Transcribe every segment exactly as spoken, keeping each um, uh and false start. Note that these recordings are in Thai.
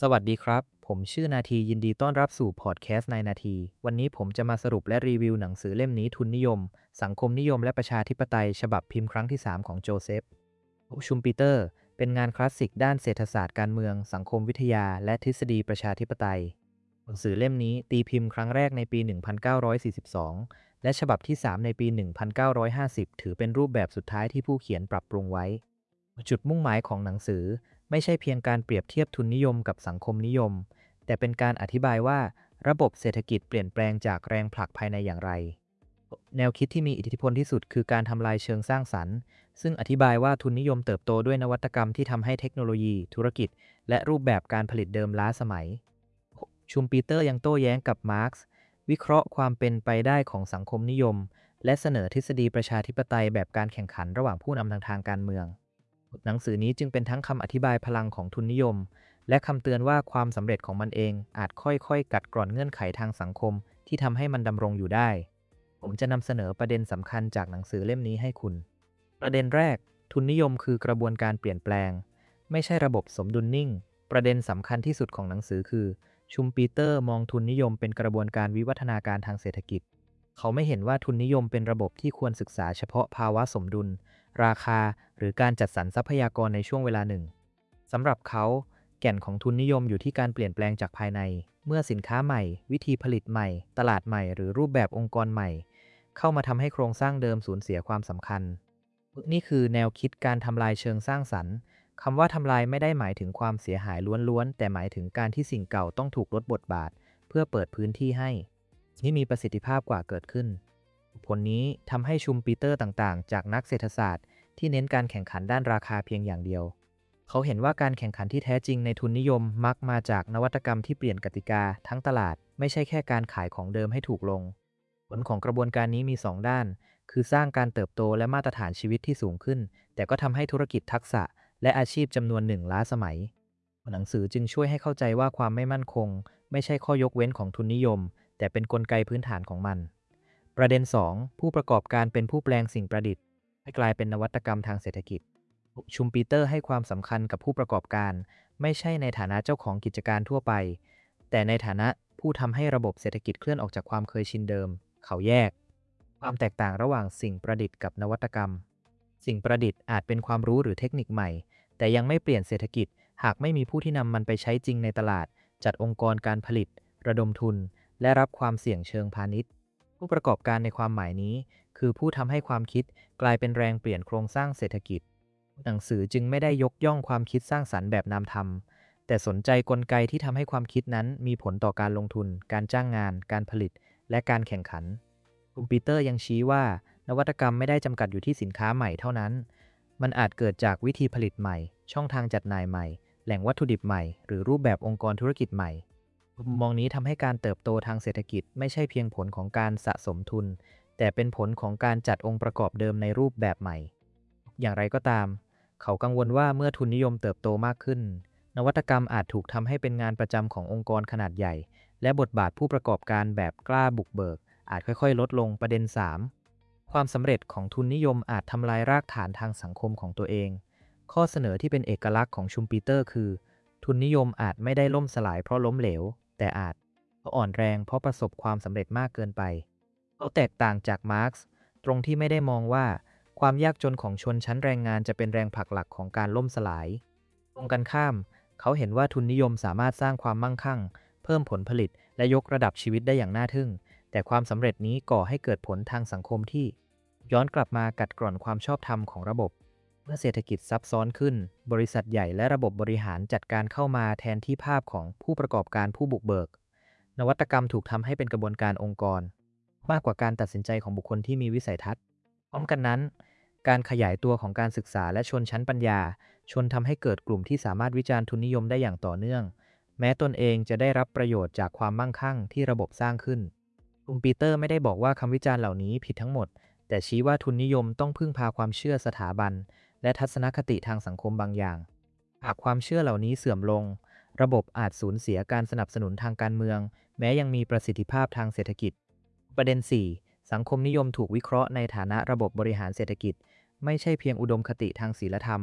สวัสดีครับ ผมชื่อนาทียินดีต้อนรับสู่พอดแคสต์ในนาที วันนี้ผมจะมาสรุปและรีวิวหนังสือเล่มนี้ทุนนิยม สังคมนิยมและประชาธิปไตยฉบับพิมพ์ครั้งที่ สาม ของโจเซฟชุมปีเตอร์ เป็นงานคลาสสิกด้านเศรษฐศาสตร์การเมือง สังคมวิทยา และทฤษฎีประชาธิปไตยหนังสือเล่มนี้ตีพิมพ์ครั้งแรกในปี หนึ่งพันเก้าร้อยสี่สิบสอง และฉบับที่ สาม ในปี หนึ่งพันเก้าร้อยห้าสิบ ถือเป็นรูปแบบสุดท้ายที่ผู้เขียนปรับปรุงไว้จุดมุ่งหมายของหนังสือไม่ใช่เพียงการเปรียบเทียบทุนนิยมกับสังคมนิยม แต่เป็นการอธิบายว่าระบบเศรษฐกิจเปลี่ยนแปลงจากแรงผลักภายในอย่างไร แนวคิดที่มีอิทธิพลที่สุดคือการทำลายเชิงสร้างสรรค์ ซึ่งอธิบายว่าทุนนิยมเติบโตด้วยนวัตกรรมที่ทำให้เทคโนโลยี ธุรกิจ และรูปแบบการผลิตเดิมล้าสมัย ชุมปีเตอร์ยังโต้แย้งกับมาร์กซ์วิเคราะห์ความเป็นไปได้ของสังคมนิยม และเสนอทฤษฎีประชาธิปไตยแบบการแข่งขันระหว่างผู้นำทางทางการเมือง หนังสือนี้จึงเป็นทั้งคำอธิบายพลังของทุนนิยม และคำเตือนว่าความสำเร็จของมันเองอาจค่อยๆกัดกร่อนเงื่อนไขทางสังคมที่ทำให้มันดำรงอยู่ได้ ผมจะนำเสนอประเด็นสำคัญจากหนังสือเล่มนี้ให้คุณ ประเด็นแรก ทุนนิยมคือกระบวนการเปลี่ยนแปลง ไม่ใช่ระบบสมดุลนิ่ง ประเด็นสำคัญที่สุดของหนังสือคือ ชุมปีเตอร์มองทุนนิยมเป็นกระบวนการวิวัฒนาการทางเศรษฐกิจ เขาไม่เห็นว่าทุนนิยมเป็นระบบที่ควรศึกษาเฉพาะภาวะสมดุล ราคา หรือการจัดสรรทรัพยากรในช่วงเวลาหนึ่ง สำหรับเขา แก่นของทุนนิยมอยู่ที่การเปลี่ยนแปลงจากภายใน เมื่อสินค้าใหม่ วิธีผลิตใหม่ ตลาดใหม่ หรือรูปแบบองค์กรใหม่ เข้ามาทำให้โครงสร้างเดิมสูญเสียความสำคัญ นี่คือแนวคิดการทำลายเชิงสร้างสรรค์ คำว่าทำลายไม่ได้หมายถึงความเสียหายล้วนๆ แต่หมายถึงการที่สิ่งเก่าต้องถูกลดบทบาท เพื่อเปิดพื้นที่ให้ที่มีประสิทธิภาพกว่าเกิดขึ้น ผลนี้ทำให้ชุมปีเตอร์ต่างๆ จากนักเศรษฐศาสตร์ที่เน้นการแข่งขันด้านราคาเพียงอย่างเดียว เขาเห็นว่าการแข่งขันที่แท้จริงในทุนนิยมมักมาจากนวัตกรรมที่เปลี่ยนกติกาทั้งตลาดไม่ใช่แค่การขายของเดิมให้ถูกลง ผลของกระบวนการนี้มีสองด้าน คือสร้างการเติบโตและมาตรฐานชีวิตที่สูงขึ้น แต่ก็ทำให้ธุรกิจทักษะและอาชีพจำนวนหนึ่งล้าสมัย หนังสือจึงช่วยให้เข้าใจว่าความไม่มั่นคงไม่ใช่ข้อยกเว้นของทุนนิยม แต่เป็นกลไกพื้นฐานของมัน ประเด็น สอง ผู้ประกอบการเป็นผู้แปลงสิ่งประดิษฐ์ให้กลายเป็นนวัตกรรมทางเศรษฐกิจ ชุมปีเตอร์ให้ความสำคัญกับผู้ประกอบการ ไม่ใช่ในฐานะเจ้าของกิจการทั่วไป แต่ในฐานะผู้ทำให้ระบบเศรษฐกิจเคลื่อนออกจากความเคยชินเดิม เขาแยกความแตกต่างระหว่างสิ่งประดิษฐ์กับนวัตกรรม สิ่งประดิษฐ์อาจเป็นความรู้หรือเทคนิคใหม่ แต่ยังไม่เปลี่ยนเศรษฐกิจ หากไม่มีผู้ที่นำมันไปใช้จริงในตลาด จัดองค์กรการผลิต ระดมทุน และรับความเสี่ยงเชิงพาณิชย์ ผู้ประกอบการในความหมายนี้ คือผู้ทำให้ความคิดกลายเป็นแรงเปลี่ยนโครงสร้างเศรษฐกิจ หนังสือจึงไม่ได้ยกย่องความคิดสร้างสรรค์แบบนามธรรม แต่สนใจกลไกที่ทำให้ความคิดนั้นมีผลต่อการลงทุน การจ้างงาน การผลิต และการแข่งขันคุณปีเตอร์ยังชี้ว่านวัตกรรมไม่ได้จำกัดอยู่ที่สินค้าใหม่เท่านั้น มันอาจเกิดจากวิธีผลิตใหม่ ช่องทางจัดหน่ายใหม่ แหล่งวัตถุดิบใหม่ หรือรูปแบบองค์กรธุรกิจใหม่มุมมองนี้ทำให้การเติบโตทางเศรษฐกิจไม่ใช่เพียงผลของการสะสมทุน แต่เป็นผลของการจัดองค์ประกอบเดิมในรูปแบบใหม่ อย่างไรก็ตาม เขากังวลว่าเมื่อทุนนิยมเติบโตมากขึ้น นวัตกรรมอาจถูกทำให้เป็นงานประจำขององค์กรขนาดใหญ่ และบทบาทผู้ประกอบการแบบกล้าบุกเบิก อาจค่อยๆลดลงประเด็น สาม ความสำเร็จของทุนนิยมอาจทำลายรากฐานทางสังคมของตัวเอง ข้อเสนอที่เป็นเอกลักษณ์ของชุมปีเตอร์คือ ทุนนิยมอาจไม่ได้ล่มสลายเพราะล้มเหลว แต่อาจอ่อนแรงเพราะประสบความสำเร็จมากเกินไปเขาแตกต่างจากมาร์กซ์ตรงที่ไม่ได้มองว่าความยากจนของชนชั้นแรงงานจะเป็นแรงผลักหลักของการล่มสลาย ตรงกันข้าม เขาเห็นว่าทุนนิยมสามารถสร้างความมั่งคั่ง เพิ่มผลผลิต และยกระดับชีวิตได้อย่างน่าทึ่ง แต่ความสำเร็จนี้ก่อให้เกิดผลทางสังคมที่ย้อนกลับมากัดกร่อนความชอบธรรมของระบบ เมื่อเศรษฐกิจซับซ้อนขึ้น บริษัทใหญ่และระบบบริหารจัดการเข้ามาแทนที่ภาพของผู้ประกอบการผู้บุกเบิก นวัตกรรมถูกทำให้เป็นกระบวนการองค์กร มากกว่าการตัดสินใจของบุคคลที่มีวิสัยทัศน์ พร้อมกันนั้น การขยายตัวของการศึกษาและชนชั้นปัญญา ชนทำให้เกิดกลุ่มที่สามารถวิจารณ์ทุนนิยมได้อย่างต่อเนื่อง แม้ตนเองจะได้รับประโยชน์จากความมั่งคั่งที่ระบบสร้างขึ้นคุณปีเตอร์ไม่ได้บอกว่าคำวิจารณ์เหล่านี้ผิดทั้งหมด แต่ชี้ว่าทุนนิยมต้องพึ่งพาความเชื่อสถาบัน และทัศนคติทางสังคมบางอย่าง หากความเชื่อเหล่านี้เสื่อมลง ระบบอาจสูญเสียการสนับสนุนทางการเมือง แม้ยังมีประสิทธิภาพทางเศรษฐกิจ ประเด็น สี่ สังคมนิยมถูกวิเคราะห์ในฐานะระบบบริหารเศรษฐกิจ ไม่ใช่เพียงอุดมคติทางศีลธรรม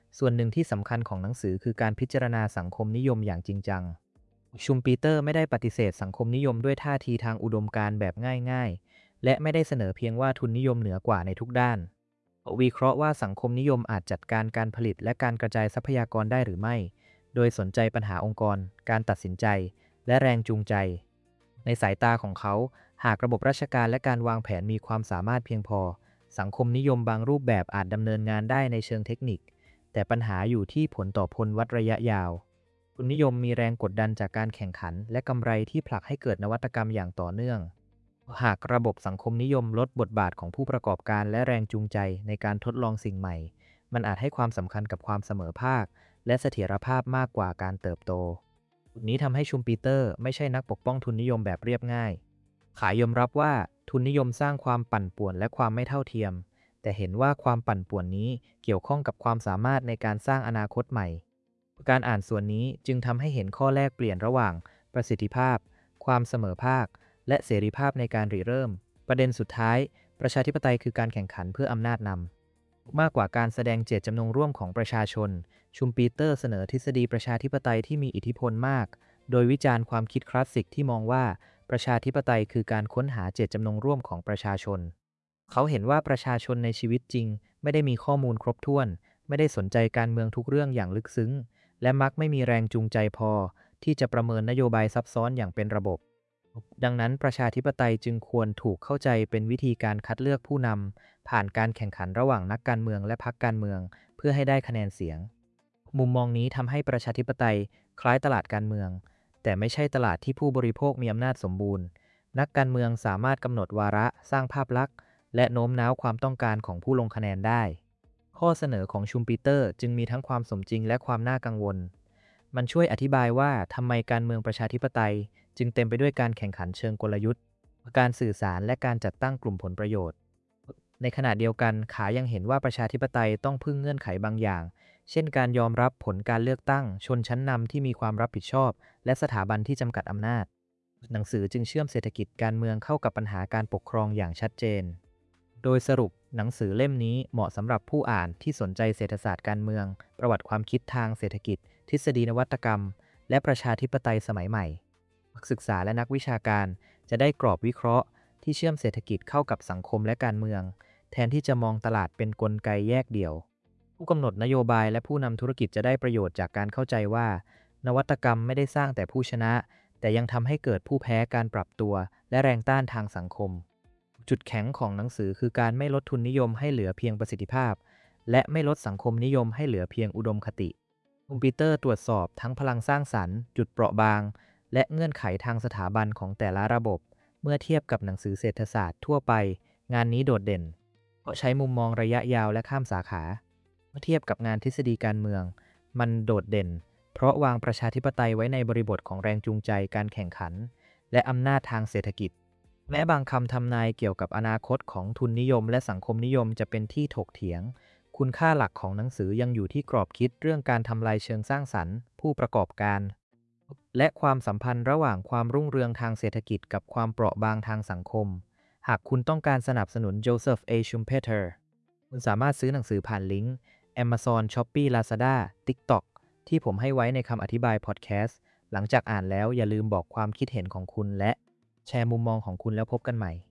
ส่วนหนึ่งที่สำคัญของหนังสือคือการพิจารณาสังคมนิยมอย่างจริงจังชุมปีเตอร์ไม่ได้ปฏิเสธสังคมนิยมด้วยท่าทีทางอุดมการณ์แบบง่ายๆและไม่ได้เสนอเพียงว่าทุนนิยมเหนือกว่าในทุกด้านวิเคราะห์ว่าสังคมนิยมอาจจัดการการผลิตและการกระจายทรัพยากรได้หรือไม่โดยสนใจปัญหาองค์กรการตัดสินใจและแรงจูงใจในสายตาของเขาหากระบบราชการและการวางแผนมีความสามารถเพียงพอสังคมนิยมบางรูปแบบอาจดำเนินงานได้ในเชิงเทคนิคแต่ปัญหาอยู่ที่ผลต่อผลวัดระยะยาวทุนนิยมมีแรงกดดันจากการแข่งขันและกำไรที่ผลักให้เกิดนวัตกรรมอย่างต่อเนื่องหากระบบสังคมนิยมลดบทบาทของผู้ประกอบการและแรงจูงใจในการทดลองสิ่งใหม่มันอาจให้ความสำคัญกับความเสมอภาคและเสถียรภาพมากกว่าการเติบโตจุดนี้ทำให้ชุมปีเตอร์ไม่ใช่นักปกป้องทุนนิยมแบบเรียบง่ายขายยอมรับว่าทุนนิยมสร้างความปั่นป่วนและความไม่เท่าเทียมแต่เห็นว่าความปั่นป่วนนี้เกี่ยวข้องกับความสามารถในการสร้างอนาคตใหม่การอ่านส่วนนี้จึงทำให้เห็นข้อแลกเปลี่ยนระหว่างประสิทธิภาพความเสมอภาคและเสรีภาพในการริเริ่มประเด็นสุดท้ายประชาธิปไตยคือการแข่งขันเพื่ออำนาจนำมากกว่าการแสดงเจตจำนงร่วมของประชาชนชุมปีเตอร์เสนอทฤษฎีประชาธิปไตยที่มีอิทธิพลมากโดยวิจารณ์ความคิดคลาสสิกที่มองว่าประชาธิปไตยคือการค้นหาเจตจำนงร่วมของประชาชนเขาเห็นว่าประชาชนในชีวิตจริงไม่ได้มีข้อมูลครบถ้วนไม่ได้สนใจการเมืองทุกเรื่องอย่างลึกซึ้งและมักไม่มีแรงจูงใจพอที่จะประเมินนโยบายซับซ้อนอย่างเป็นระบบดังนั้นประชาธิปไตยจึงควรถูกเข้าใจเป็นวิธีการคัดเลือกผู้นำผ่านการแข่งขันระหว่างนักการเมืองและพรรคการเมืองเพื่อให้ได้คะแนนเสียงมุมมองนี้ทำให้ประชาธิปไตยคล้ายตลาดการเมืองแต่ไม่ใช่ตลาดที่ผู้บริโภคมีอำนาจสมบูรณ์นักการเมืองสามารถกำหนดวาระสร้างภาพลักษณ์และโน้มน้าวความต้องการของผู้ลงคะแนนได้ข้อเสนอของชุมปีเตอร์จึงมีทั้งความสมจริงและความน่ากังวลมันช่วยอธิบายว่าทำไมการเมืองประชาธิปไตยจึงเต็มไปด้วยการแข่งขันเชิงกลยุทธ์การสื่อสารและการจัดตั้งกลุ่มผลประโยชน์ในขณะเดียวกันขายังเห็นว่าประชาธิปไตยต้องพึ่งเงื่อนไขบางอย่างเช่นการยอมรับผลการเลือกตั้งชนชั้นนำที่มีความรับผิดชอบและสถาบันที่จำกัดอำนาจหนังสือจึงเชื่อมเศรษฐกิจการเมืองเข้ากับปัญหาการปกครองอย่างชัดเจนโดยสรุปหนังสือเล่มนี้เหมาะสำหรับผู้อ่านที่สนใจเศรษฐศาสตร์การเมืองประวัติความคิดทางเศรษฐกิจทฤษฎีนวัตกรรมและประชาธิปไตยสมัยใหม่นักศึกษาและนักวิชาการจะได้กรอบวิเคราะห์ที่เชื่อมเศรษฐกิจเข้ากับสังคมและการเมืองแทนที่จะมองตลาดเป็นกลไกแยกเดี่ยวผู้กำหนดนโยบายและผู้นำธุรกิจจะได้ประโยชน์จากการเข้าใจว่านวัตกรรมไม่ได้สร้างแต่ผู้ชนะแต่ยังทำให้เกิดผู้แพ้การปรับตัวและแรงต้านทางสังคมจุดแข็งของหนังสือคือการไม่ลดทุนนิยมให้เหลือเพียงประสิทธิภาพและไม่ลดสังคมนิยมให้เหลือเพียงอุดมคติคอมพิวเตอร์ตรวจสอบทั้งพลังสร้างสรรค์จุดเปราะบางและเงื่อนไขทางสถาบันของแต่ละระบบเมื่อเทียบกับหนังสือเศรษฐศาสตร์ทั่วไปงานนี้โดดเด่นเพราะใช้มุมมองระยะยาวและข้ามสาขาเมื่อเทียบกับงานทฤษฎีการเมืองมันโดดเด่นเพราะวางประชาธิปไตยไว้ในบริบทของแรงจูงใจการแข่งขันและอำนาจทางเศรษฐกิจแม้บางคำทำนายเกี่ยวกับอนาคตของทุนนิยมและสังคมนิยมจะเป็นที่ถกเถียงคุณค่าหลักของหนังสือยังอยู่ที่กรอบคิดเรื่องการทำลายเชิงสร้างสรรค์ผู้ประกอบการและความสัมพันธ์ระหว่างความรุ่งเรืองทางเศรษฐกิจกับความเปราะบางทางสังคมหากคุณต้องการสนับสนุนโจเซฟ เอ ชุมเพเตอร์คุณสามารถซื้อหนังสือผ่านลิงก์ Amazon Shopee Lazada TikTok ที่ผมให้ไว้ในคำอธิบายพอดแคสต์หลังจากอ่านแล้วอย่าลืมบอกความคิดเห็นของคุณและแชร์มุมมองของคุณแล้วพบกันใหม่